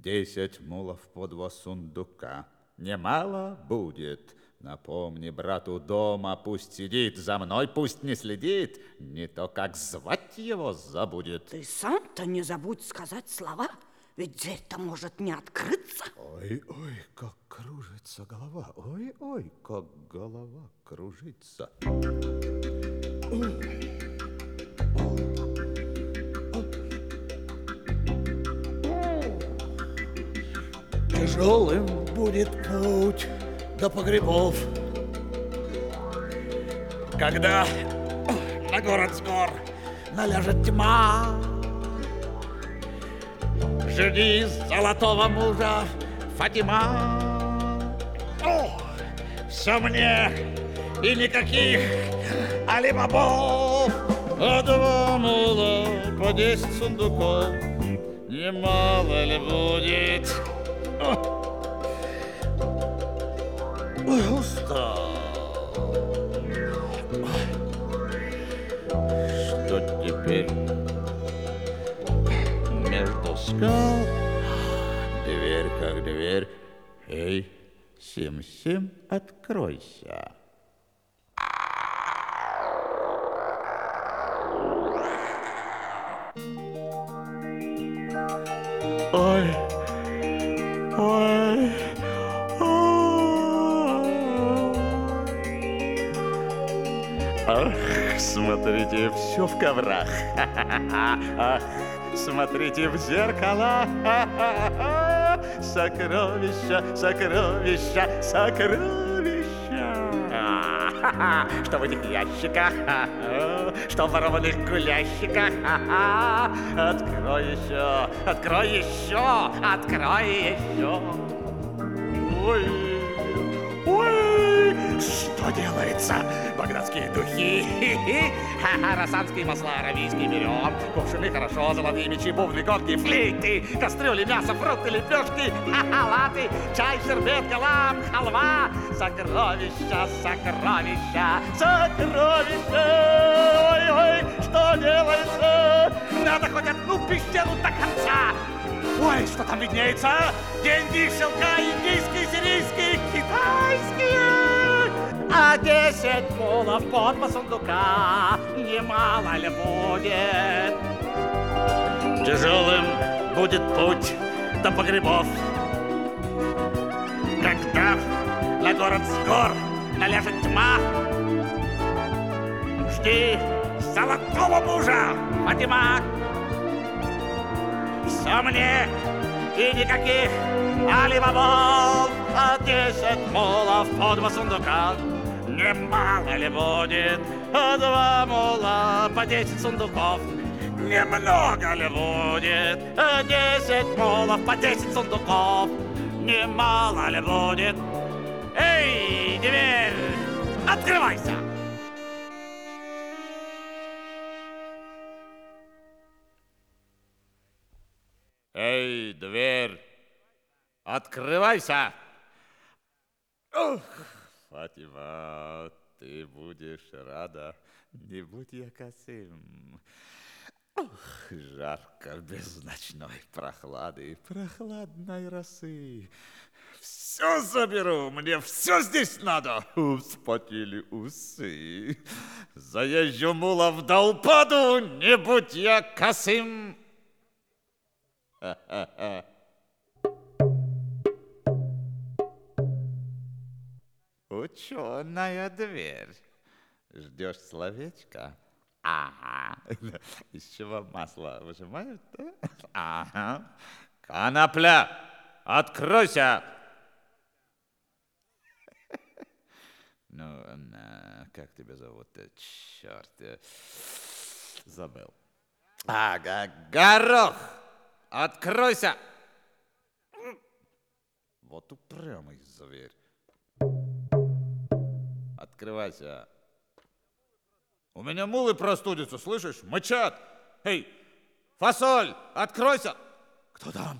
10 мулов по 2 сундука. Немало будет. Напомни брату дома, пусть сидит, за мной пусть не следит, не то как звать его забудет. Ты сам-то не забудь сказать слова, ведь дверь-то может не открыться. Ой, как кружится голова, ой, как голова кружится. Тяжелым будет путь до погребов, когда на город с гор наляжет тьма. Жди золотого мужа, Фатима. Все мне и никаких Али-Бабов. А 2 мула по 10 сундуков, немало ли будет? Ой, устал. Что теперь? Между скал дверь как дверь. Эй, Сим-Сим, откройся. Ой, ой, ах, смотрите, все в коврах. Ах, смотрите в зеркала. Сокровища, сокровища, сокровища. Что в этих ящиках, что в ворованных гулящиках. Открой еще, открой еще, открой еще. Ой, ой, что делается? Багдадские духи, росанские масла, аравийские берем, кувшины хорошо, золотые мечи, бубны, когти, флейты, кастрюли, мясо, фрукты, лепешки, латы, чай, шербет, галам, халва, сокровища, сокровища, сокровища. Ой, что делается? Надо хоть одну пещеру до конца. Ой, что там виднеется? Деньги, шелка, индийские, сирийские, китайские. А 10 мулов по 2 сундука немало ли будет? Тяжелым будет путь до погребов, когда на город с гор наляжет тьма. Жди золотого мужа, Фатима. Все мне и никаких Али-Бабов. А 10 мулов по 2 сундука немало ли будет? А 2 мула по 10 сундуков немного ли будет? А 10 мулов по 10 сундуков немало ли будет? Эй, дверь, открывайся! Эй, дверь, открывайся! Ох, Фатима, ты будешь рада, не будь я косым. Ох, жарко без ночной прохлады, прохладной росы. Все заберу, мне все здесь надо. Вспотели усы. Заезжу мулов до упаду, не будь я косым. Ученая дверь. Ждешь словечко? Ага. Из чего масло выжимают? Да? Ага. Конопля, откройся! Ну, как тебя зовут? Черт, забыл. Ага, горох, откройся! Вот упрямый зверь. Открывайся. У меня мулы простудятся, слышишь? Мычат. Эй, фасоль, откройся. Кто там?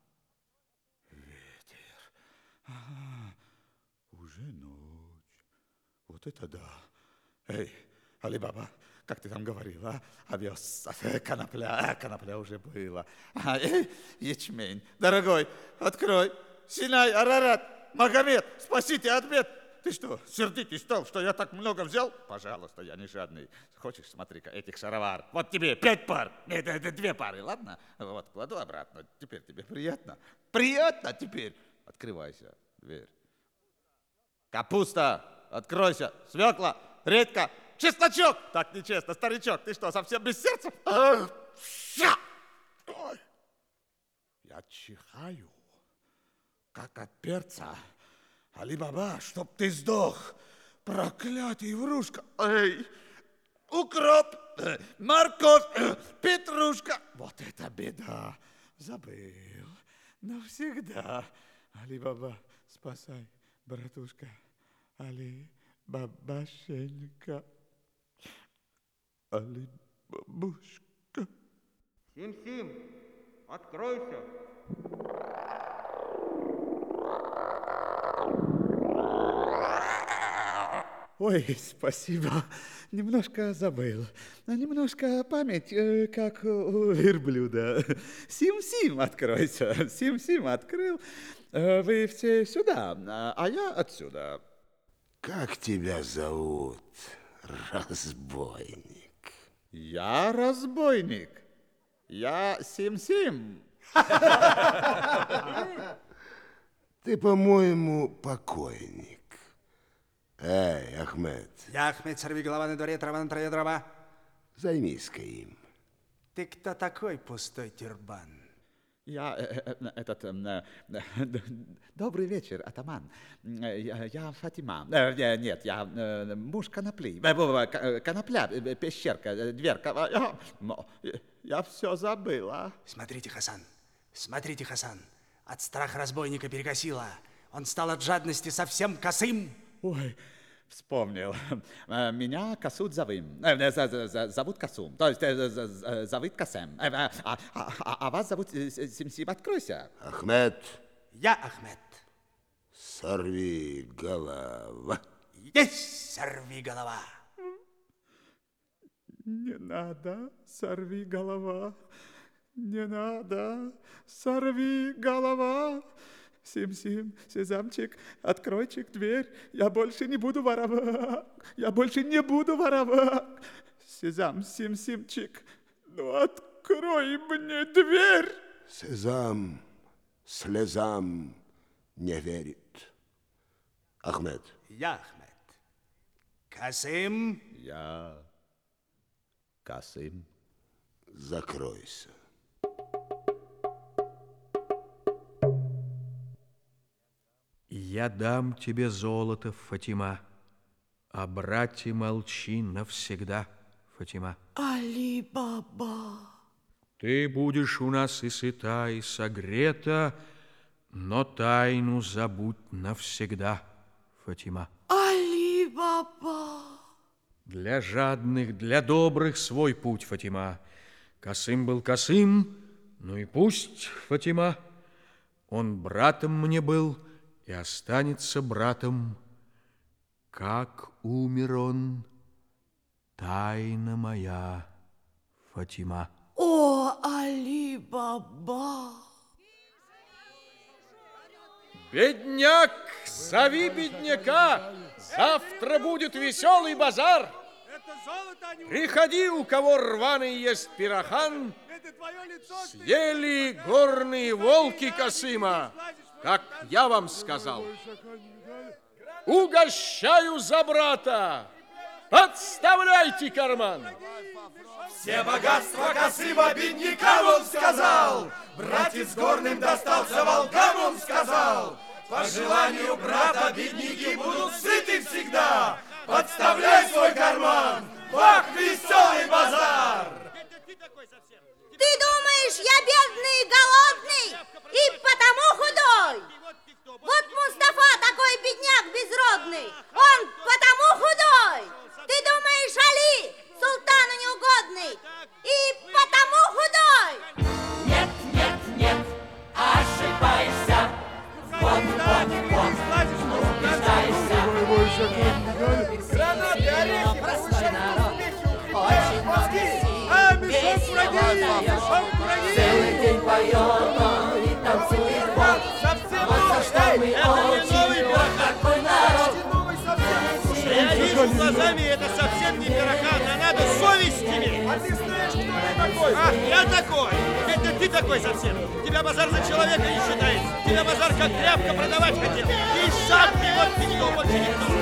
Ветер. Ага, уже ночь. Вот это да. Эй, Али-Баба, как ты там говорил, овес, конопля уже было. Ячмень. Дорогой, открой. Синай, Арарат, Магомед, спасите от бед. Ты что, сердитый стал, что я так много взял? Пожалуйста, я не жадный. Хочешь, смотри-ка, этих шаровар. Вот тебе 5 пар. Нет, это 2 пары, ладно? Вот, кладу обратно. Теперь тебе приятно? Приятно теперь? Открывайся, дверь. Капуста, откройся. Свекла, редька, чесночок. Так нечестно, старичок. Ты что, совсем без сердца? Ой. Я чихаю, как от перца. Али-Баба, чтоб ты сдох, проклятый врушка. Эй, укроп, морковь, петрушка. Вот это беда. Забыл навсегда. Али-Баба, спасай, братушка. Али-Бабашенька. Али-Бабушка. Сим-Сим, откройся. Ой, спасибо. Немножко забыл. Немножко память, как у верблюда. Сим-Сим, откройся. Сим-Сим открыл. Вы все сюда, а я отсюда. Как тебя зовут, разбойник? Я разбойник. Я Сим-Сим. Ты, по-моему, покойник. Эй, Ахмед, Я Ахмед, сорвиголова на дворе, трава на траве дрова. займись-ка им. Ты кто такой, пустой тюрбан? Я добрый вечер, атаман. Я Фатима. Нет, я муж конопли. Конопля, пещерка, дверка. Я все забыла. Смотрите, Хасан. От страха разбойника перекосило. Он стал от жадности совсем косым. Ой, вспомнил. Меня Касут зовут Касум. То есть зовут Касем. А вас зовут Сим-Сим. Откройся. Ахмед, Я Ахмед. сорви голова. Есть сорви голова. Не надо, сорви голова. Не надо, сорви голова. Сим-Сим, сезамчик, откройчик дверь. Я больше не буду воровать. Сезам, Сим-Симчик, ну открой мне дверь. Сезам слезам не верит. Ахмед, Я Ахмед. Касым. Я Касым. закройся. Я дам тебе золото, Фатима, а брате молчи навсегда, Фатима. Али-Баба. Ты будешь у нас и сыта, и согрета, но тайну забудь навсегда, Фатима. Али-Баба. Для жадных, для добрых свой путь, Фатима. Касым был косым, ну и пусть, Фатима. Он братом мне был и останется братом. Как умер он, тайна моя, Фатима. О, Али-Баба. Бедняк, зови бедняка, завтра будет веселый базар. Приходи, у кого рваный есть пирохан, съели горные волки Касыма, как я вам сказал. Угощаю за брата, подставляйте карман. Все богатства Касыма беднякам он сказал, братец горным достался волкам он сказал. По желанию брата бедняки будут сыты всегда, подставляй свой карман, вах, веселый базар! Ты думаешь, я бедный и голодный, и потому худой? Вот Мустафа такой бедняк безродный, он потому худой. Ты думаешь, Али султану неугодный, и потому худой? Нет, нет, нет, ошибаешься, вот, убеждаешься. Гранаты, орехи, Простой народ, очень поет он и танцует вот. Совсем Вот новый, за что мы это не очень новый вот пирохан. такой народ. Новый совсем. Я вижу глазами, это совсем не пирохан, а надо совесть иметь. А ты знаешь, кто я такой? Ах, я такой! Это ты такой совсем! Тебя базар за человека не считает! Тебя базар как тряпка продавать хотел! И сам ты вот никто больше никто!